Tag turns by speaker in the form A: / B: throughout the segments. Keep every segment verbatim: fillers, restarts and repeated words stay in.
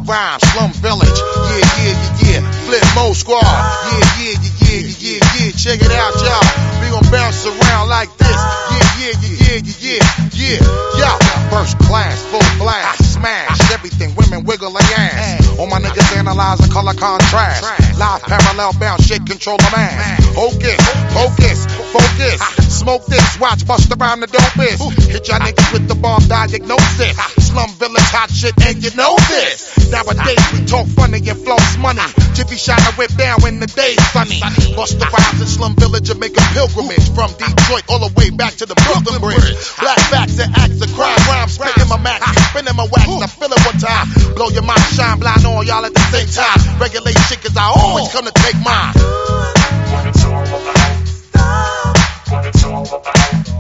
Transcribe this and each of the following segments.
A: Rhyme, Slum Village. Yeah, yeah, yeah, yeah. Flip Mode Squad. Yeah, yeah, yeah, yeah, yeah, yeah, yeah. Check it out, y'all. We gon' bounce around like this. Yeah, yeah, yeah, yeah, yeah, yeah, yeah. Yo, first class, full blast, smash everything. Women wiggle their ass. All my niggas analyze the color contrast. Live parallel bounce, shit control the man. Focus, focus, focus. Smoke this, watch bust around the dopest. Hit y'all niggas with the bomb diagnosis. Slum Village hot shit, and you know this. Nowadays we talk funny and floss money. Jiffy shine a whip down when the day's sunny. Bust the rhymes in Slum Village and make a pilgrimage from Detroit all the way back to the Brooklyn Bridge. Black facts and acts of crime, rhymes spitting my max, spinning my wax. I feel it one time, blow your mind, shine blind on y'all at the same time. Regulate shit 'cause I always come to take mine.
B: What it's all about. What it's all about.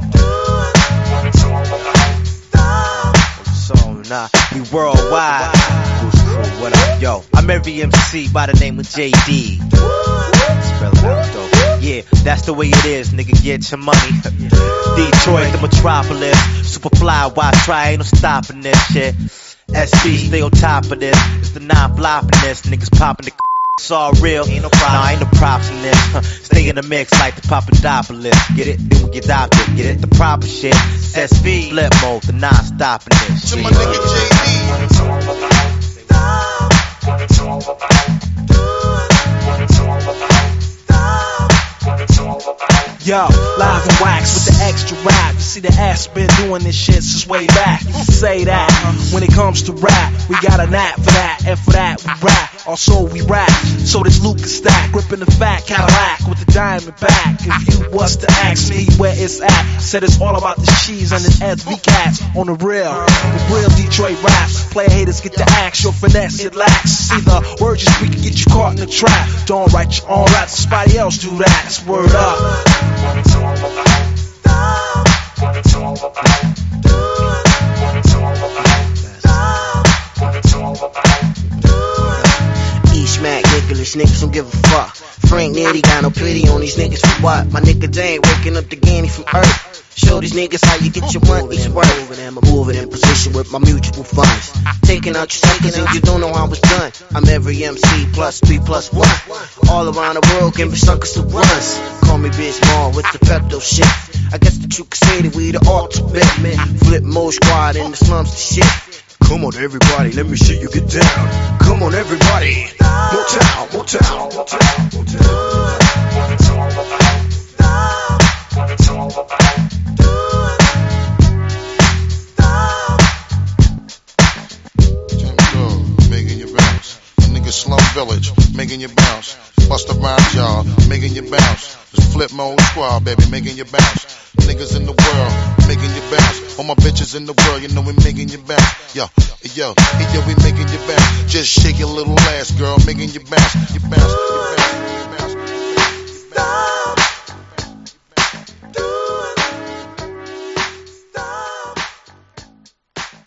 B: What it's all about.
C: So nah, we worldwide. What up, yo? I'm every M C by the name of J D. Spell it out though. Yeah, that's the way it is, nigga. Get your money. Detroit, the metropolis. Superfly, why try? Ain't no stopping this shit. S B stay on top of this. It's the non-floppiness. Niggas popping the. It's all real. Ain't no problem. Nah, ain't no props in this. Stay in the mix like the Papadopoulos. Get it? Then we get adopted. Get it? The proper shit. S V, flip mode, the non-stopping this.
A: To my nigga J D.
B: What it's all about. What it's all about. What it's all about. What it's all about.
D: Yo, live and wax with the extra rap. You see the ass been doing this shit since way back. You can say that when it comes to rap, we got a knack for that, and for that we rap. Also we rap, so this Luke is stacked, gripping the fat Cadillac with the diamond back. If you was to ask me where it's at, said it's all about the cheese and the S V cats on the real. The real Detroit raps, player haters get the axe, your finesse it lacks. See the words you speak can get you caught in the trap. Don't write your own raps, somebody else do that. It's word up.
B: What it's all about. What it's all about. What it's all about. What it's all about.
E: East Mac, Nicholas, niggas don't give a fuck. Frank Nitty got no pity on these niggas for what? My nigga Dane waking up the Ganny from Earth. Show these niggas how you get your money's worth. I'm moving in position with my mutual funds. Taking out your seconds and you don't know how it's done. I'm every M C plus three plus one. All around the world giving suckers the runs. Call me Biz Mall with the Pepto shit. I guess that you could say that we the ultimate. Flip Mode Squad in the slums to shit. Come on everybody, let me see you get down. Come on everybody. Motown, Motown, Motown, Motown.
B: What it's all about. What it's all about.
A: Making you bounce. A nigga Slum Village, making you bounce. Bust around y'all, making you bounce. Just Flip Mode Squad, baby, making you bounce. Niggas in the world, making you bounce. All my bitches in the world, you know we making you bounce. Yo, yo, yo, we making you bounce. Just shake your little ass, girl, making you bounce. You bounce,